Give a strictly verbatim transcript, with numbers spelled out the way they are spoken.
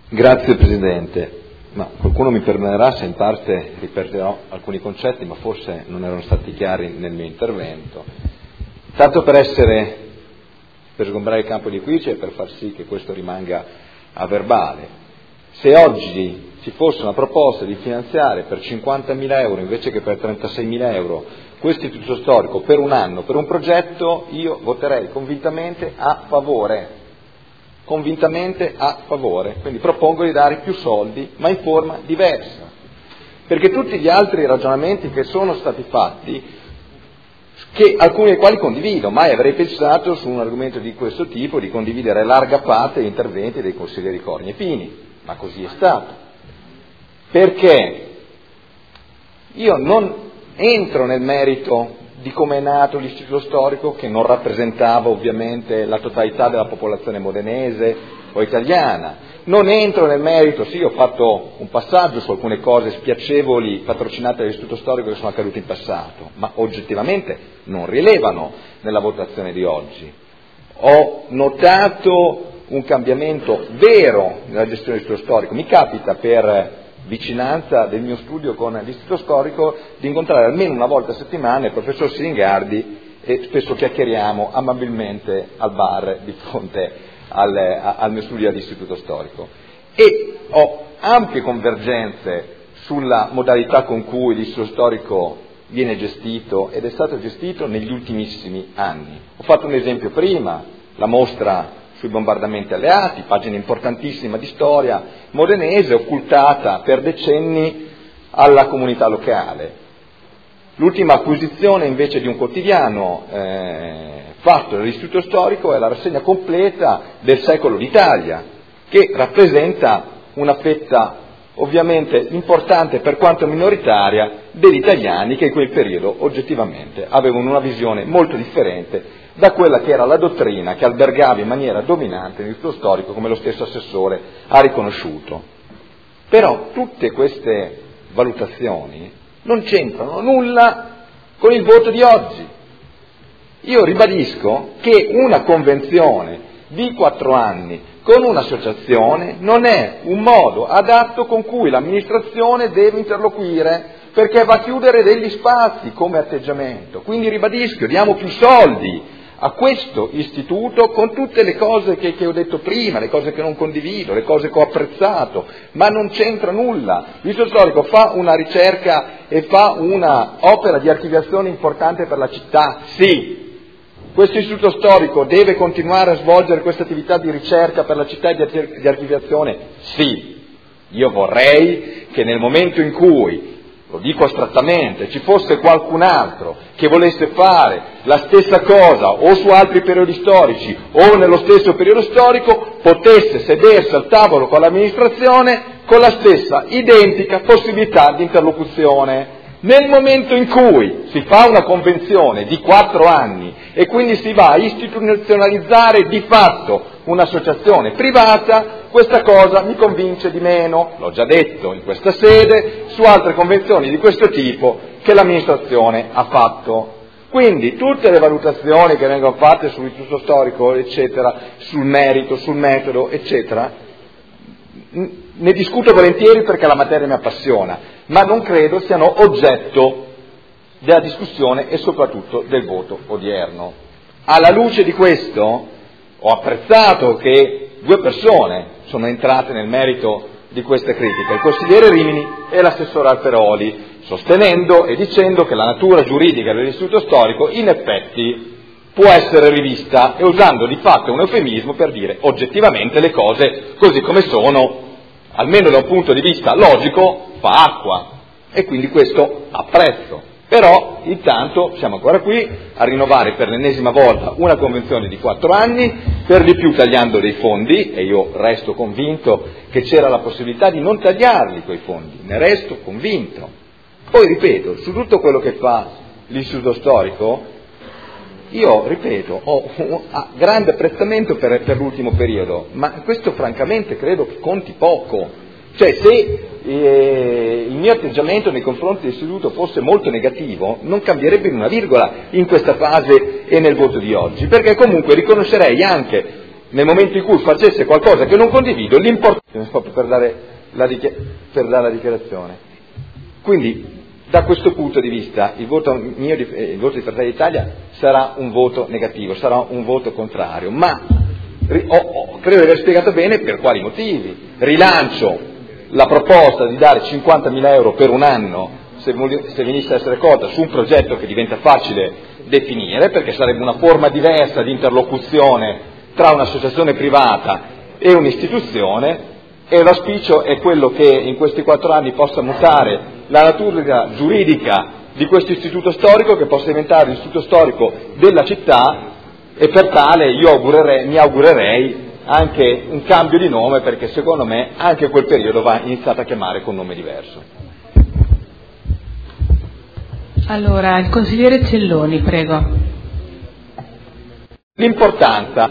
Grazie Presidente. Ma qualcuno mi perdonerà se in parte ripeterò alcuni concetti, ma forse non erano stati chiari nel mio intervento. Tanto per essere, per sgombrare il campo di equivoci e per far sì che questo rimanga a verbale. Se oggi ci fosse una proposta di finanziare per cinquantamila euro invece che per trentaseimila euro questo istituto storico per un anno, per un progetto, io voterei convintamente a favore. convintamente a favore, quindi propongo di dare più soldi ma in forma diversa, perché tutti gli altri ragionamenti che sono stati fatti, che alcuni dei quali condivido, mai avrei pensato su un argomento di questo tipo di condividere larga parte degli interventi dei consiglieri Corni e Pini, ma così è stato, perché io non entro nel merito di come è nato l'istituto storico, che non rappresentava ovviamente la totalità della popolazione modenese o italiana. Non entro nel merito, sì, ho fatto un passaggio su alcune cose spiacevoli patrocinate dall'istituto storico che sono accadute in passato, ma oggettivamente non rilevano nella votazione di oggi. Ho notato un cambiamento vero nella gestione dell'istituto storico. Mi capita, per vicinanza del mio studio con l'istituto storico, di incontrare almeno una volta a settimana il professor Siringardi e spesso chiacchieriamo amabilmente al bar di fronte al, al mio studio all'istituto storico. E ho ampie convergenze sulla modalità con cui l'istituto storico viene gestito ed è stato gestito negli ultimissimi anni. Ho fatto un esempio prima, la mostra sui bombardamenti alleati, pagina importantissima di storia modenese, occultata per decenni alla comunità locale. L'ultima acquisizione invece di un quotidiano eh, fatto dall'istituto storico è la rassegna completa del secolo d'Italia, che rappresenta una fetta ovviamente importante per quanto minoritaria degli italiani che in quel periodo oggettivamente avevano una visione molto differente da quella che era la dottrina che albergava in maniera dominante nell'istituto storico, come lo stesso assessore ha riconosciuto. Però tutte queste valutazioni non c'entrano nulla con il voto di oggi. Io ribadisco che una convenzione di quattro anni con un'associazione non è un modo adatto con cui l'amministrazione deve interloquire, perché va a chiudere degli spazi come atteggiamento. Quindi ribadisco, diamo più soldi a questo istituto con tutte le cose che, che ho detto prima, le cose che non condivido, le cose che ho apprezzato, ma non c'entra nulla. L'istituto storico fa una ricerca e fa una opera di archiviazione importante per la città, sì. Questo istituto storico deve continuare a svolgere questa attività di ricerca per la città e di archiviazione, sì. Io vorrei che nel momento in cui, lo dico astrattamente, ci fosse qualcun altro che volesse fare la stessa cosa o su altri periodi storici o nello stesso periodo storico, potesse sedersi al tavolo con l'amministrazione con la stessa identica possibilità di interlocuzione. Nel momento in cui si fa una convenzione di quattro anni e quindi si va a istituzionalizzare di fatto un'associazione privata, questa cosa mi convince di meno, l'ho già detto in questa sede, su altre convenzioni di questo tipo che l'amministrazione ha fatto. Quindi tutte le valutazioni che vengono fatte sull'istituto storico, eccetera, sul merito, sul metodo, eccetera, ne discuto volentieri perché la materia mi appassiona, ma non credo siano oggetto della discussione e soprattutto del voto odierno. Alla luce di questo ho apprezzato che due persone sono entrate nel merito di questa critica, il consigliere Rimini e l'assessore Alferoli, sostenendo e dicendo che la natura giuridica dell'istituto storico in effetti può essere rivista e usando di fatto un eufemismo per dire oggettivamente le cose così come sono, almeno da un punto di vista logico, fa acqua, e quindi questo apprezzo. Però intanto siamo ancora qui a rinnovare per l'ennesima volta una convenzione di quattro anni, per di più tagliando dei fondi, e io resto convinto che c'era la possibilità di non tagliarli quei fondi, ne resto convinto. Poi ripeto, su tutto quello che fa l'istituto storico, io ripeto, ho un grande apprezzamento per, per l'ultimo periodo, ma questo francamente credo che conti poco. Cioè se eh, il mio atteggiamento nei confronti dell'istituto fosse molto negativo, non cambierebbe in una virgola in questa fase e nel voto di oggi, perché comunque riconoscerei anche nel momento in cui facesse qualcosa che non condivido, l'importante per dare la, dichi- per dare la dichiarazione. Quindi, da questo punto di vista, il voto mio, di, eh, il voto di Fratelli d'Italia sarà un voto negativo, sarà un voto contrario, ma ri- ho, ho, credo di aver spiegato bene per quali motivi. Rilancio la proposta di dare cinquantamila euro per un anno, se, se venisse a essere accolta, su un progetto che diventa facile definire, perché sarebbe una forma diversa di interlocuzione tra un'associazione privata e un'istituzione, e l'auspicio è quello che in questi quattro anni possa mutare la natura giuridica di questo istituto storico, che possa diventare l'istituto storico della città, e per tale io augurerei, mi augurerei anche un cambio di nome, perché secondo me anche quel periodo va iniziato a chiamare con nome diverso. Allora, il consigliere Celloni, prego. L'importanza